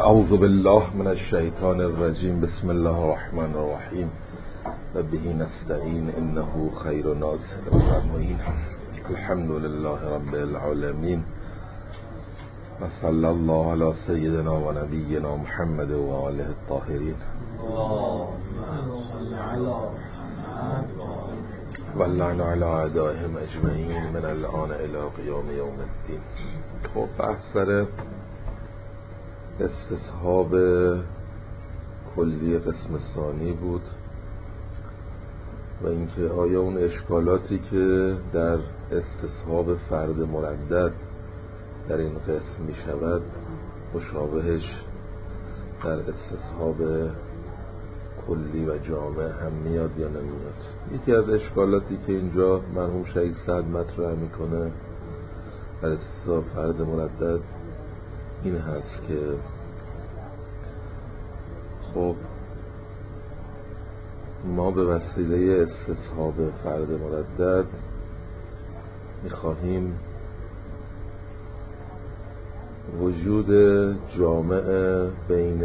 اعوذ بالله من الشیطان الرجیم. بسم الله الرحمن الرحیم و به نستعین انه خیر ناصر و معین. الحمد لله رب العالمین و صلی الله علی سیدنا و نبینا محمد و آله الطاهرین و اللعن علی اعدائهم اجمعین من الان الی قیام یوم الدین. خب بحث سر استصحاب کلی قسم ثانی بود و اینکه آیا اون اشکالاتی که در استصحاب فرد مردد در این قسم می شود مشابهش در استصحاب کلی و جامع هم میاد یا نمیاد. یکی از اشکالاتی که اینجا مرحوم شهید سعد مطرح میکنه در استصحاب فرد مردد این هست که خب ما به وسیله استصحاب فرد مردد میخواهیم وجود جامع بین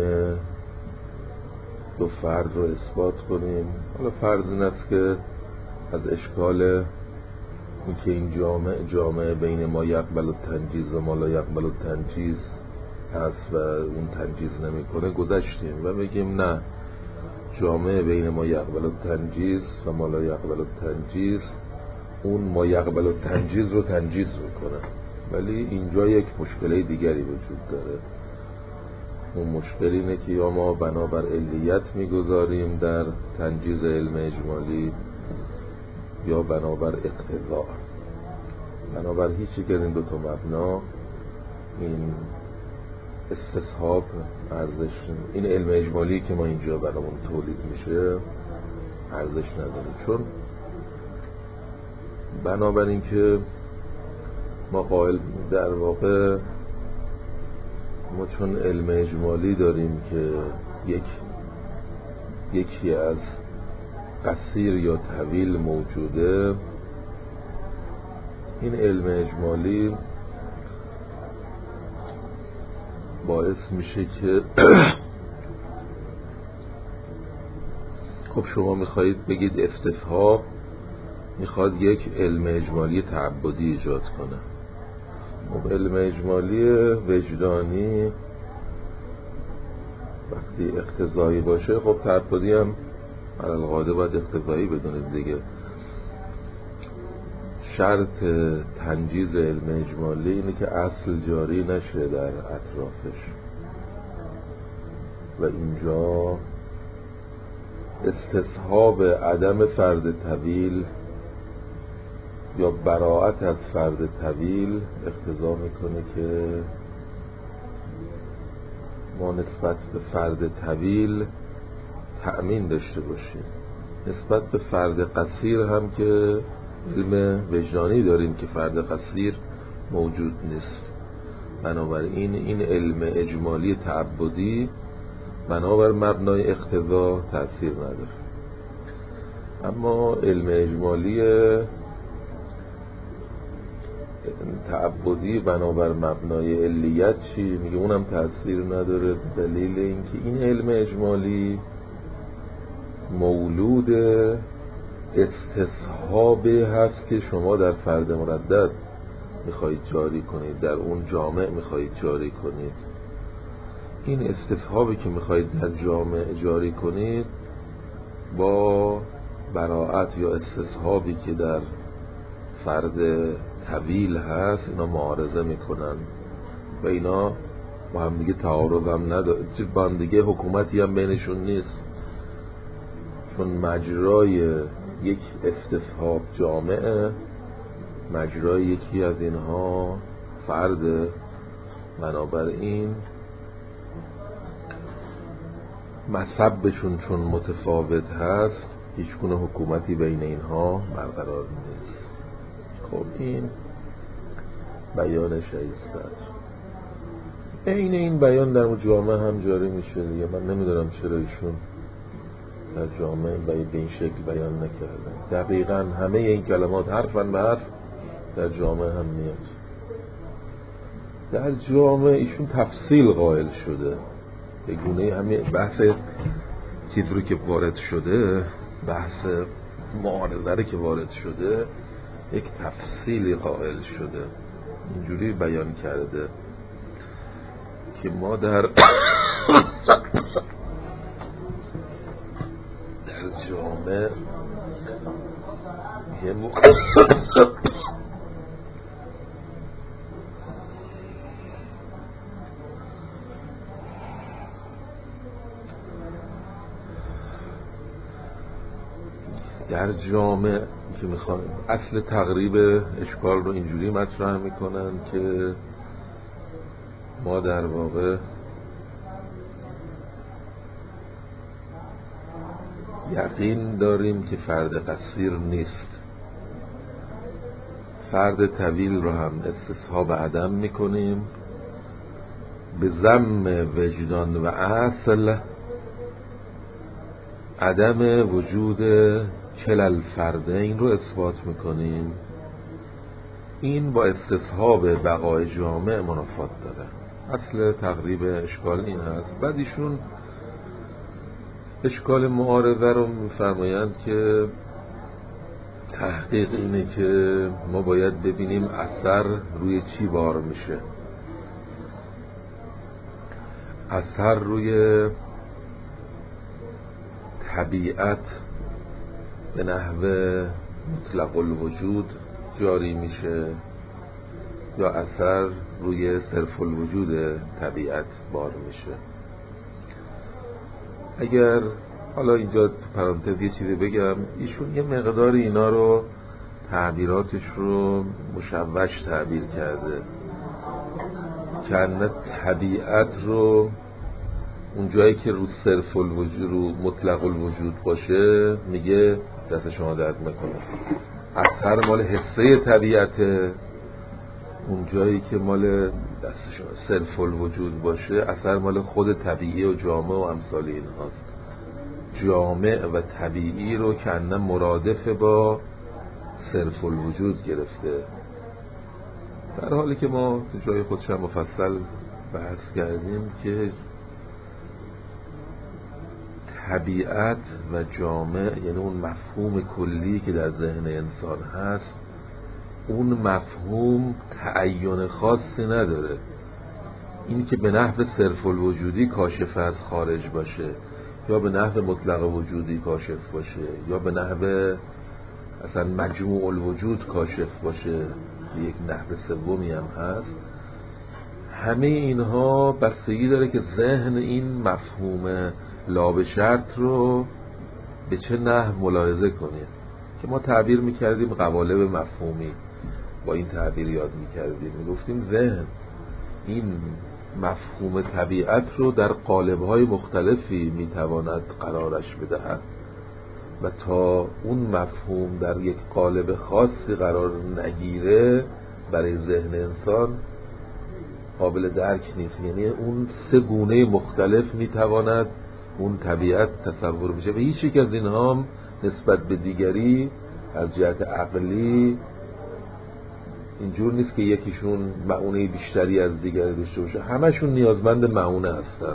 دو فرد رو اثبات کنیم. حالا فرض این است که از اشکال این که این جامع بین ما یقبل التنجیز و ما لا یقبل التنجیز هست و اون تنجیز نمیکنه گذشتیم و بگیم نه، جامع بین ما یقبل التنجیز و ما لا یقبل التنجیز اون ما یقبل التنجیز رو تنجیز میکنه. ولی اینجا یک مشکل دیگری وجود داره. اون مشکل اینه که یا ما بنابر علیت میگذاریم در تنجیز علم اجمالی یا بنابر اقتضاء. بنابر هیچی که این دوتا مبنا این استصحاب ارزش، این علم اجمالی که ما اینجا برامون تولید میشه ارزش نداره. چون بنابراین که ما قائل در واقع ما چون علم اجمالی داریم که یکی از قصیر یا طویل موجوده، این علم اجمالی باعث میشه که خب شما میخواهید بگید استصحاب میخواد یک علم اجمالی تعبدی ایجاد کنه. خب علم اجمالی وجدانی وقتی اقتضایی باشه خب تعبدی هم علی القاعده باید اقتضایی بدونید دیگه. شرط تنجیز علم اجمالی اینه که اصل جاری نشه در اطرافش و اینجا استصحاب عدم فرد طویل یا براءت از فرد طویل اقتضا میکنه که ما نسبت به فرد طویل تأمین داشته باشیم. نسبت به فرد قصیر هم که علم وجدانی داریم که فرد قصیر موجود نیست. بنابراین این علم اجمالی تعبدی بنابر مبنای اقتضا تأثیر نداره. اما علم اجمالی تعبدی بنابر مبنای علیت چی؟ میگه اونم تأثیر نداره. دلیل اینکه این علم اجمالی مولود استصحابی هست که شما در فرد مردد میخواهید جاری کنید، در اون جامع میخواهید جاری کنید. این استصحابی که میخواهید در جامع جاری کنید با براءت یا استصحابی که در فرد طویل هست اینا معارضه میکنن و اینا با هم دیگه تعارض هم نداره، با هم دیگه حکومتی هم بینشون نیست. چون مجرای یک استصحاب جامعه، مجرای یکی از اینها فرد، بنابراین مذهبشون چون متفاوت هست هیچ گونه حکومتی بین اینها برقرار نیست. خب این بیان شهید سعد. این بیان در جامعه هم جاری میشه دیگه. من نمیدونم چرا ایشون در جامعه به این شکل بیان نکردن. دقیقاً همه این کلمات حرفاً به حرف در جامعه هم میاد. در جامعه ایشون تفصیل قائل شده به گونه همین بحث چیز رو که وارد شده، بحث معارضه که وارد شده، یک تفصیلی قائل شده، اینجوری بیان کرده که ما در جامعه در جامعه که میخوان اصل تقریب اشکال رو اینجوری مطرح میکنن که ما در واقع یقین داریم که فرد قصیر نیست، فرد طویل رو هم استصحاب عدم میکنیم، به ضم وجدان و اصل عدم وجود کل الفردین رو اثبات میکنیم. این با استصحاب بقای جامع منافات داره. اصل تقریب اشکال این هست. بعد ایشون اشکال معارضه رو میفرمایند که تحقیق اینه که ما باید ببینیم اثر روی چی بار میشه. اثر روی طبیعت به نحو مطلق الوجود جاری میشه یا اثر روی صرف الوجود طبیعت بار میشه. اگر حالا اینجا تو پرانتز یه چیزی بگم، ایشون یه مقدار اینا رو تعبیراتش رو مشوش تعبیر کرده که طبیعت رو اون جایی که رو صرف الوجود رو مطلق الوجود باشه میگه دست شما درد میکنه، اثر مال حسه طبیعته. اون جایی که مال دست شما صرف الوجود باشه اثر مال خود طبیعی و جامع و امثال این هاست. جامع و طبیعی رو کنه مرادف با صرف الوجود گرفته، در حالی که ما تو جای خودش هم مفصل بحث کردیم که طبیعت و جامع یعنی اون مفهوم کلی که در ذهن انسان هست، اون مفهوم تعین خاصی نداره. این که به نحو صرف الوجودی کاشف از خارج باشه یا به نحو مطلق وجودی کاشف باشه یا به نحو اصلا مجموع الوجود کاشف باشه، یک نحو سومی هم هست، همه اینها بستگی داره که ذهن این مفهوم لا به شرط رو به چه نحو ملاحظه کنه، که ما تعبیر میکردیم قوالب مفهومی. با این تعبیر یاد میکردیم، میگفتیم ذهن این مفهوم طبیعت رو در قالب‌های مختلفی میتواند قرارش بدهد و تا اون مفهوم در یک قالب خاصی قرار نگیره برای ذهن انسان قابل درک نیست. یعنی اون سه گونه مختلف میتواند اون طبیعت تصور بشه و هیچ یک از اینها هم نسبت به دیگری از جهت عقلی اینجور نیست که یکیشون معونه بیشتری از دیگری داشته باشه، همشون نیازمند معونه هستن.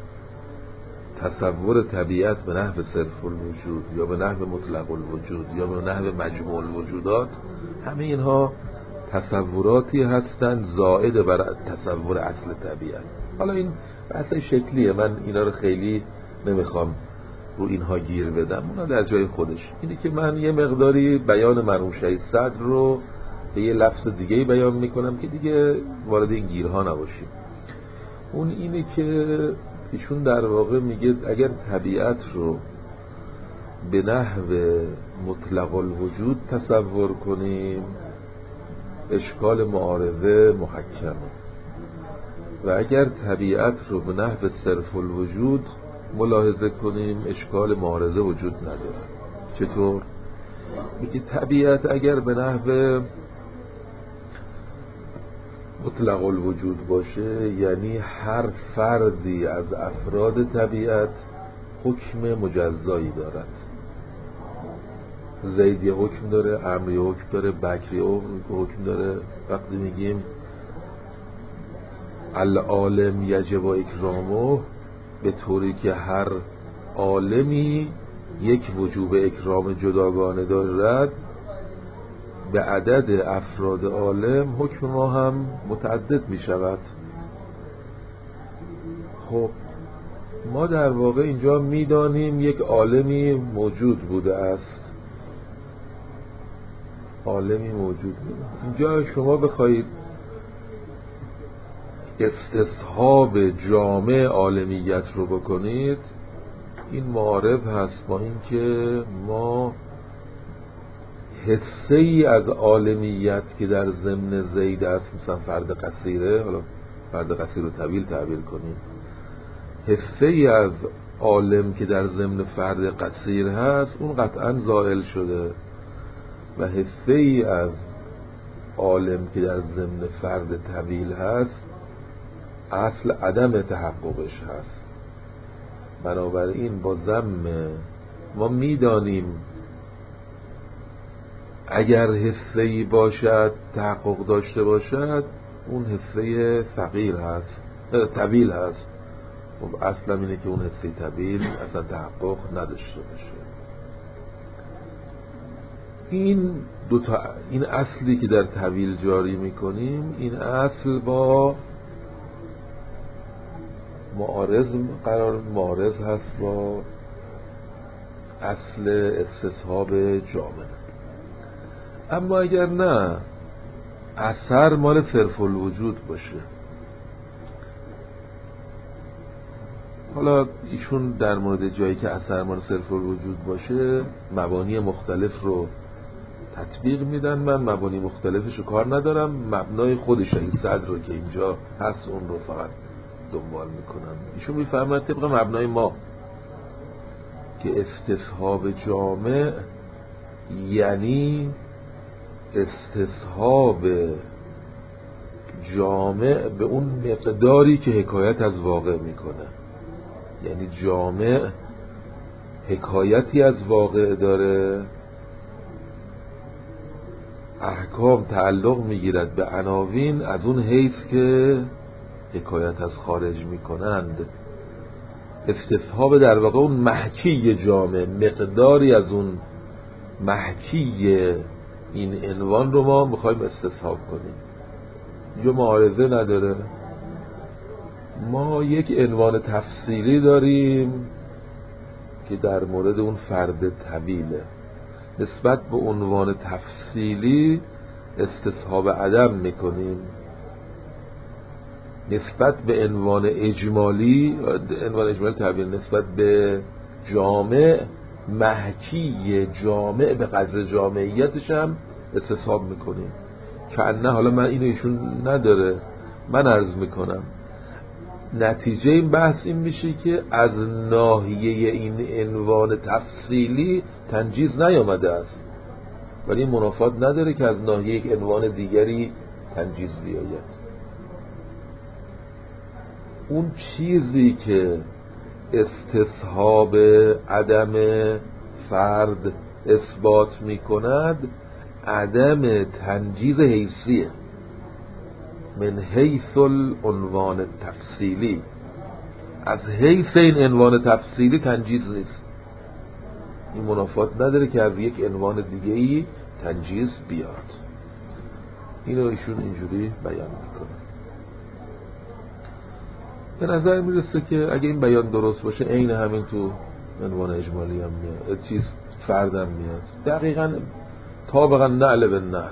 تصور طبیعت به نحو صرف الوجود یا به نحو مطلق الوجود یا به نحو مجموع الوجودات، همه اینها تصوراتی هستند زائد بر تصور اصل طبیعت. حالا این بحث شکلیه، من اینا رو خیلی نمیخوام رو اینها گیر بدم، اونا در جای خودش. اینه که من یه مقداری بیان مرحوم شهید صدر رو به یه لفظ دیگه بیان میکنم که دیگه وارد این گیرها نباشیم. اون اینه که ایشون در واقع میگه اگر طبیعت رو به نحو مطلق الوجود تصور کنیم اشکال معارضه محکمه و اگر طبیعت رو به نحو صرف الوجود ملاحظه کنیم اشکال معارضه وجود نداره. چطور؟ میگه طبیعت اگر به نحو مطلق الوجود باشه یعنی هر فردی از افراد طبیعت حکم مجزایی دارد. زید یه حکم داره، عمرو یه حکم داره، بکری حکم داره. وقتی میگیم العالم یجب اکرامه به طوری که هر عالمی یک وجوب اکرام جداگانه دارد، به عدد افراد عالم حکم ما هم متعدد می شود. خب ما در واقع اینجا می دانیم یک عالمی موجود بوده است، عالمی موجود بوده. اینجا شما بخواید استصحاب جامع عالمیت رو بکنید، این معارض هست با اینکه ما حصه ای از عالمیت که در ضمن زید است، مثلا فرد قصیره، حالا فرد قصیر رو طویل تعبیر کنیم، حصه ای از عالم که در ضمن فرد قصیر هست اون قطعا زائل شده و حصه ای از عالم که در ضمن فرد طویل هست اصل عدم تحققش هست. بنابراین با ضم ما میدانیم اگر حصه‌ای باشد تحقق داشته باشد اون حصه فقیر هست، طویل هست. خب اصلا اینه که اون حصه طویل اصلا تحقق نداشته باشه. این اصلی که در طویل جاری میکنیم، این اصل با معارض هست با اصل استصحاب جامع. اما اگر نه اثر مال صرف الوجود باشه، حالا ایشون در مورد جایی که اثر مال صرف الوجود باشه مبانی مختلف رو تطبیق میدن. من مبانی مختلفش رو کار ندارم، مبنای خودش این صدر رو که اینجا هست اون رو فقط دنبال میکنم. ایشون میفرماید طبق مبنای ما که استصحاب جامع یعنی استصحاب جامع به اون مقداری که حکایت از واقع میکنه. یعنی جامع حکایتی از واقع داره، احکام تعلق میگیرد به عناوین از اون حیث که حکایت از خارج میکنند. استصحاب در واقع اون محکی جامع، مقداری از اون محکی این عنوان رو ما میخوایم استصحاب کنیم. اینجا معارضه نداره. ما یک عنوان تفصیلی داریم که در مورد اون فرد طویله. نسبت به عنوان تفصیلی استصحاب عدم میکنیم. نسبت به عنوان اجمالی تعبیر نسبت به جامع، محکی جامع به قدر جامعیتش هم استصحاب میکنیم. که نه حالا من اینو ایشون نداره، من عرض میکنم نتیجه این بحث این میشه که از ناحیه این عنوان تفصیلی تنجیز نیامده است، ولی منافات نداره که از ناحیه یک عنوان دیگری تنجیز بیاید. اون چیزی که استصحاب عدم فرد اثبات میکند عدم تنجیز حیثیه، من حیث العنوان تفصیلی، از حیث این عنوان تفصیلی تنجیز نیست. این منافات نداره که از یک عنوان دیگه‌ای تنجیز بیاد. اینو ایشون اینجوری بیان میکنه. به نظر میرسه که اگه این بیان درست باشه عین همین تو عنوان اجمالی هم میاد، چیز فردم میاد دقیقاً طابقاً نعل به نعل.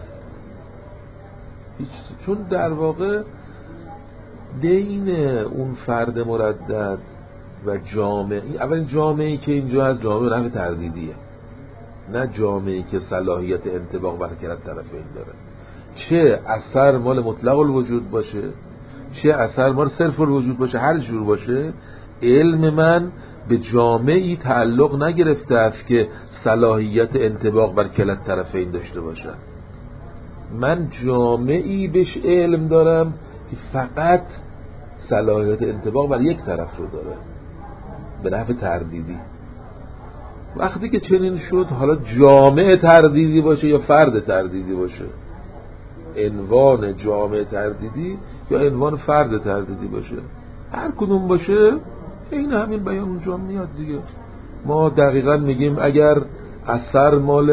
چون در واقع بین اون فرد مردد و جامعه، اولین جامعه‌ای که اینجا از جامعه نحو تردیدیه، نه جامعه‌ای که صلاحیت انطباق و حرکت طرفین داره. چه اثر مال مطلق الوجود باشه، چه اثر مال صرف الوجود باشه، هر جور باشه، علم من به جامعی تعلق نگرفته است که صلاحیت انطباق بر کلت طرفین داشته باشد. من جامعی بهش علم دارم که فقط صلاحیت انطباق بر یک طرف رو داره، به نحو تردیدی. وقتی که چنین شد، حالا جامع تردیدی باشه یا فرد تردیدی باشه، عنوان جامع تردیدی یا عنوان فرد تردیدی باشه، هر کدوم باشه این همین بیان اونجا میاد دیگه. ما دقیقا میگیم اگر اثر مال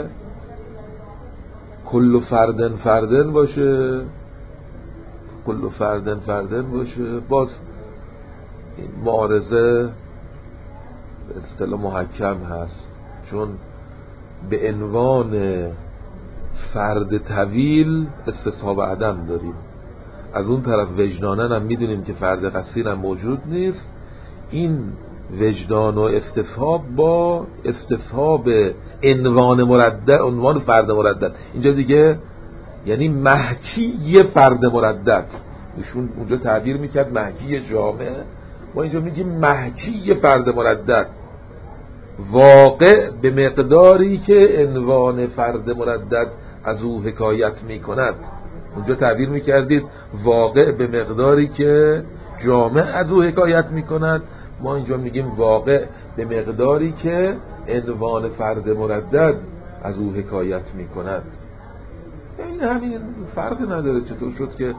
کل فردن باشه، کل فردن باشه، باز این معارضه به اصطلاح محکم هست، چون به عنوان فرد طویل استصحاب عدم داریم. از اون طرف وجدانن هم میدونیم که فرد قصیر هم موجود نیست. این وجدان و استصحاب با استصحاب عنوان فرد مردد اینجا دیگه، یعنی محکی فرد مردد. ایشون اونجا تعبیر میکرد محکی جامعه، ما اینجا میگیم محکی فرد مردد، واقع به مقداری که عنوان فرد مردد از او حکایت میکند. اونجا تعبیر میکردید واقع به مقداری که جامعه از او حکایت میکند، ما اینجا میگیم واقع به مقداری که عنوان فرد مردد از او حکایت میکند. این همین فرق نداره. چطور شد که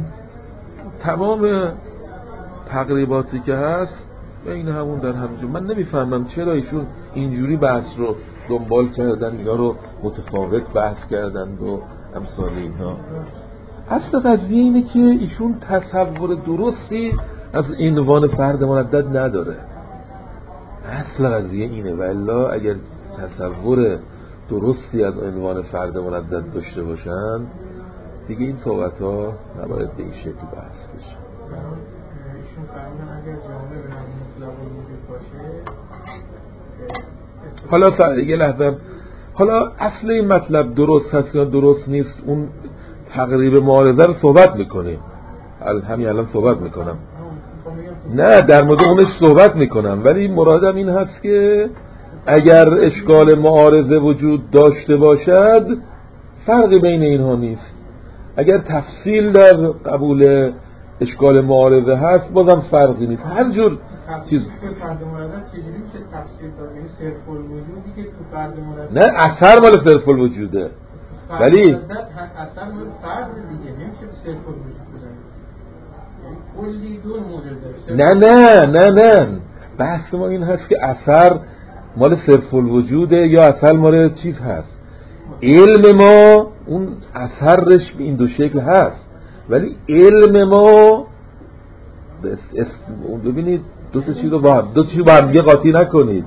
تمام تقریباتی که هست این همون در همینجا. من نمیفهمم چرا ایشون اینجوری بحث رو دنبال کردن، اینا رو متفاوت بحث کردن و امثال اینها. اصل قضیه اینه که ایشون تصور درستی از عنوان فرد مردد نداره. اصل قضیه اینه. والا اگر تصور درستی از عنوان فرد مردد داشته باشن دیگه این صحبت ها نباید به این شکل بحث بشه. ایشون فرمودن اگر جامعه به نام مطلق وجود باشه. حالا یه لحظه، حالا اصل این مطلب درست هست یا درست نیست اون تقریب معارضه رو صحبت میکنیم. همین الان صحبت میکنم، نه در مورد اونش صحبت میکنم، ولی مرادم این هست که اگر اشکال معارضه وجود داشته باشد فرقی بین اینها نیست. اگر تفصیل در قبول اشکال معارضه هست بازم فرقی نیست. هر جور چیز فرد مردد چجوری میشه تفسیر داد؟ یعنی صرف الوجودی که تو فرد مردد، نه اثر مال صرف الوجوده، ولی اثر مال فرد دیگه نمیشه صرف الوجود بزنید. یعنی کلی دور موجود داره. نه بحث ما این هست که اثر مال صرف الوجوده یا اثر مال چیز هست. علم ما اون اثرش به این دو شکل هست، ولی علم ما ببینید دو تا چیز رو با هم دیگه قاطی نکنید.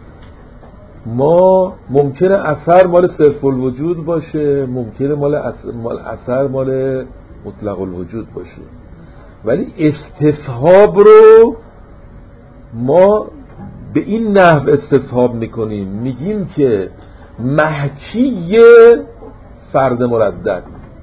ما ممکنه اثر مال صرف الوجود باشه، ممکنه اثر مال مطلق الوجود باشه، ولی استصحاب رو ما به این نحو استصحاب میکنیم، میگیم که محکی فرد مردد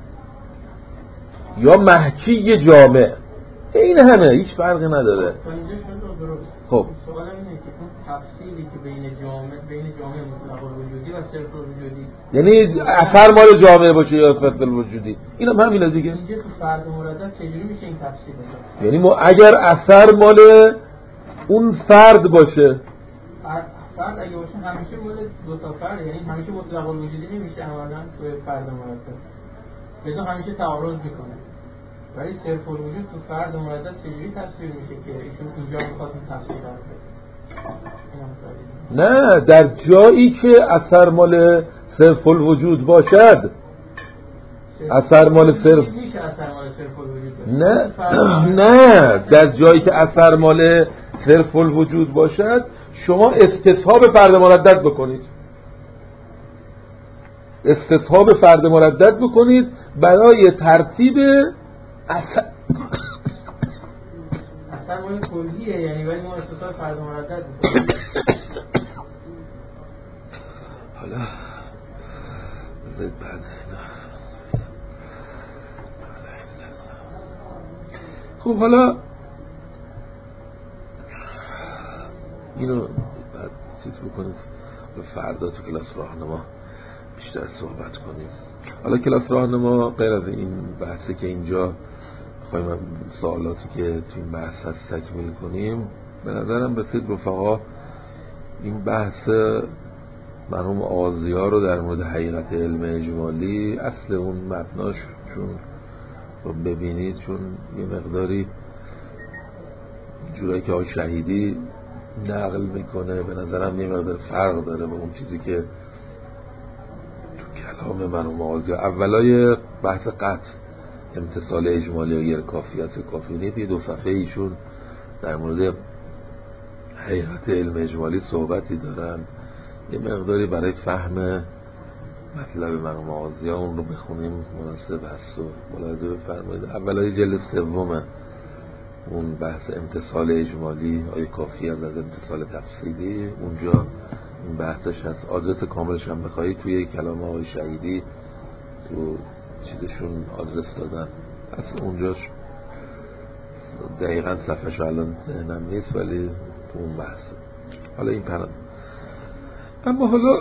یا محکی جامع، این همه هیچ فرقی نداره. خب سوالم اینه که اون تفصیلی که بین جامعه مطلق الوجودی و صرف الوجودی، یعنی اثر مال جامعه باشه یا صرف الوجودی، این هم همینه دیگه. اینجا تو فرد مردد چجوری میشه این تفصیل بشه؟ یعنی ما اگر اثر مال اون فرد باشه، فرد اگه باشه همیشه مال دو تا فرد، یعنی همیشه مطلق الوجودی نمیشه عملاً تو فرد مردد، لذا همیشه تعارض میکنه. ولی صرف الوجود تو فرد مردد چجوری تفسیر میشه که ایشون اینجا میخواد این تفسیر رو؟ نه در جایی که اثر مال صرف الوجود باشد، اثر مال صرف میشه اثر مال صرف الوجود باشه. نه در جایی که اثر مال صرف الوجود باشد شما استصحاب فرد مردد بکنید، استصحاب فرد مردد بکنید برای ترتیب اثر مال کلیه، یعنی ولی ما استصحاب فرد مردد بکنید. حالا خب حالا اینو بعد چیز بکنید فردا تو کلاس راهنما بیشتر صحبت کنیم. حالا کلاس راهنما غیر از این بحثی که اینجا خواهیم سوالاتی که تو این بحث هست تکمیل کنیم، به نظرم رسید رفقا این بحث مرحوم آغازی‌ها رو در مورد حقیقت علم اجمالی اصل اون مبناش چون رو ببینید، چون یه مقداری جورایی که آقای شهیدی نقل میکنه به نظرم یه مقدار فرق داره با اون چیزی که تو کلام من و معاذ. اولای بحث قطع امتصال اجمالی و غیر کافیت کافی یه 2 صفحه ایشون در مورد حقیقت علم اجمالی صحبتی دارن، یه مقداری برای فهم مطلب من و معاذ اون رو بخونیم مناسب هست و ملاحظه بفرمایید. اولای جلد 3 اون بحث امتصال اجمالی آیا کافی از امتصال تفصیلی، اونجا این بحثش هست. آدرس کاملش هم بخواهید توی کلام آقای شهیدی تو چیزشون آدرس دادن، پس اونجاش دقیقا صفحه‌ش الان ذهنم نیست ولی تو اون بحث. حالا این پرم اما حالا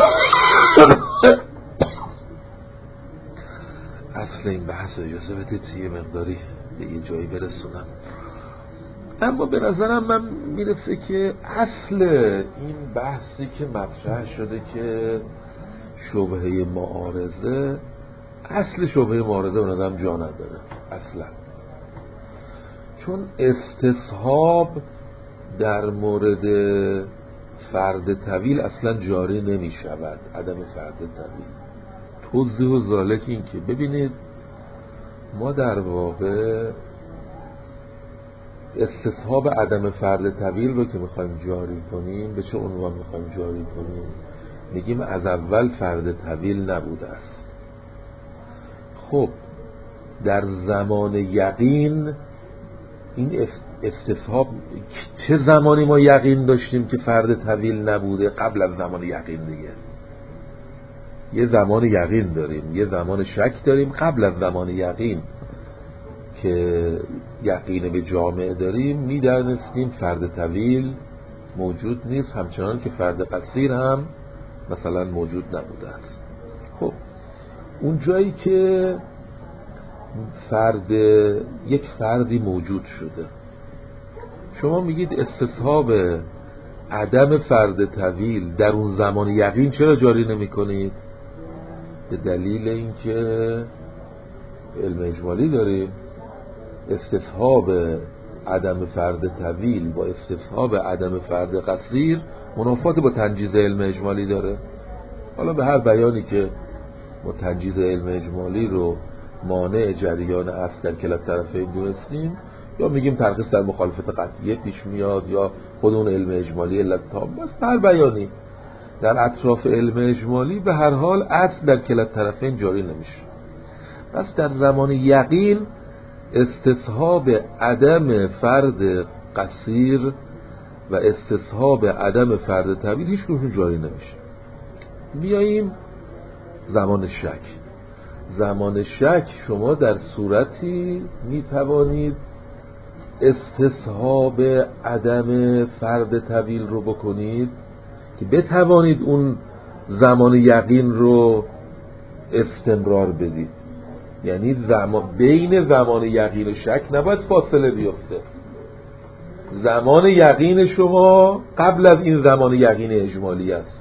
اصل این بحث اجازه بدید یه مقداری به یه جایی برسونم. اما به نظرم من میرسه که اصل این بحثی که مطرح شده که شبهه معارضه، اصل شبهه معارضه به نظرم جا نداره اصلا، چون استصحاب در مورد فرد طویل اصلا جاری نمی شود. عدم فرد طویل توضیح و ذالک این که ببینید ما در واقع استصحاب عدم فرد طویل رو که میخوایم جاری کنیم به چه عنوان میخوایم جاری کنیم؟ میگیم از اول فرد طویل نبوده است. خب در زمان یقین این استصحاب چه زمانی ما یقین داشتیم که فرد طویل نبوده؟ قبل از زمان یقین دیگه. یه زمان یقین داریم، یه زمان شک داریم. قبل از زمان یقین که یقین به جامعه داریم میدانستیم فرد طویل موجود نیست، همچنان که فرد قصیر هم مثلا موجود نبوده است. خب اون جایی که یک فردی موجود شده، شما میگید استصحاب عدم فرد طویل در اون زمان یقین چرا جاری نمی کنید؟ به دلیل اینکه علم اجمالی داریم. استصحاب عدم فرد طویل با استصحاب عدم فرد قصیر منافات با تنجیز علم اجمالی داره. حالا به هر بیانی که ما تنجیز علم اجمالی رو مانع جریان اصل در کلا طرفین دونستیم، یا میگیم ترخیص در مخالفت قطعیه پیش میاد، یا خود اون علم اجمالی علت تام، بس هر بیانی در اطراف علم اجمالی به هر حال اصل در کلا طرفین جاری نمیشه. پس در زمان یقین استصحاب عدم فرد قصیر و استصحاب عدم فرد طویل هیچ کدومشون جاری نمیشه. بیاییم زمان شک. زمان شک شما در صورتی میتوانید استصحاب عدم فرد طویل رو بکنید که بتوانید اون زمان یقین رو استمرار بدید. یعنی بین زمان یقین و شک نباید فاصله بیفته. زمان یقین شما قبل از این زمان یقین اجمالی است،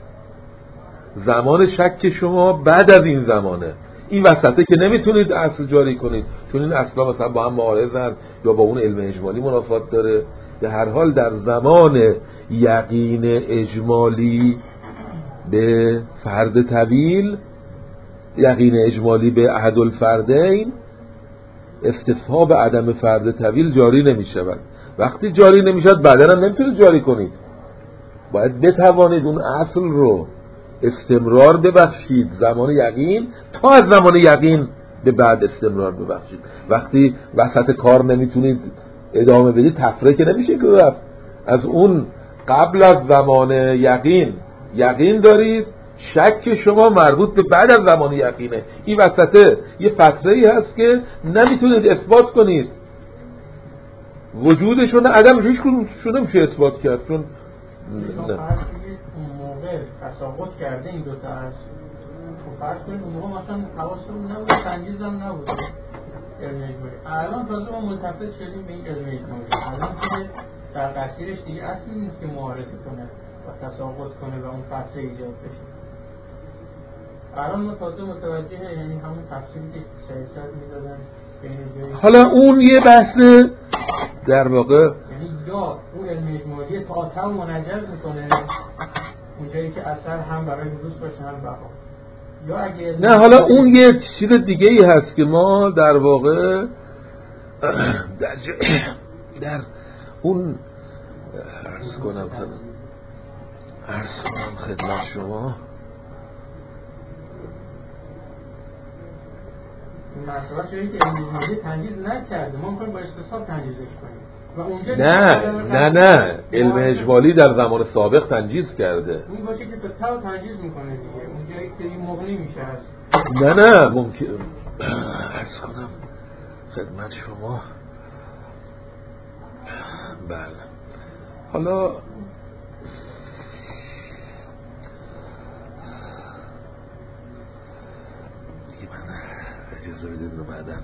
زمان شک شما بعد از این زمانه. این وسطه که نمیتونید اصل جاری کنید، چون این اصلا مثلا با هم معارضن یا با اون علم اجمالی منافات داره. به هر حال در زمان یقین اجمالی به فرد طویل، یقین اجمالی به احد الفردین، استصحاب عدم فرد طویل جاری نمی شود. وقتی جاری نمی شود بعدا هم نمیتونید جاری کنید. باید بتوانید اون اصل رو استمرار ببخشید زمان یقین تا از زمان یقین به بعد استمرار ببخشید. وقتی وسط کار نمیتونید ادامه بدید تفره که نمیشه که رفت. از اون قبل از زمان یقین دارید، شک شما مربوط به بعد از زمان یقینه. این وسطه یه فتره‌ای هست که نمیتونید اثبات کنید وجودشون، عدمش هیچ کدومشون نمیشه اثبات کرد، چون موقع تساقط کرده این دوتا هست. فرض کنید اون موقع مثلا حواسمون نبود، تنجیزم نبود علم اجمالی. الان تازه ما ملتفت شدیم به این علم اجمالی. الان که در قصیرش دیگه اصلی نیست که معارضه کنه و تساقط کنه و اون فتره ایجاد بشه. الان ما تازه متوجه یعنی همون تفصیلی که سعید میدادن. حالا اون یه بحث در واقع یعنی یا اون علم اجمالی تاتا و منجز میکنه اونجایی که اثر هم برای حدوث باشه هم بقا، یا اگه نه حالا اون یه چیز دیگه ای هست که ما در واقع در اون عرض کنم خدمت شما مثلا جایی که علم اجمالی تنجیز نکرده ما میخوایم با استصحاب تنجیزش کنیم و اونجا نه علم اجمالی در زمان سابق تنجیز کرده اون باشه که تا تنجیز میکنه دیگه اونجایی که این مغنی میشه هست. نه ممکن عرض کنم خدمت شما بله حالا اجازه بدید رو بعدم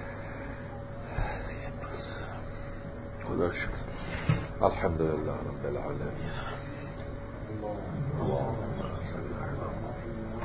خدا شکر الحمدلله رب العالمین.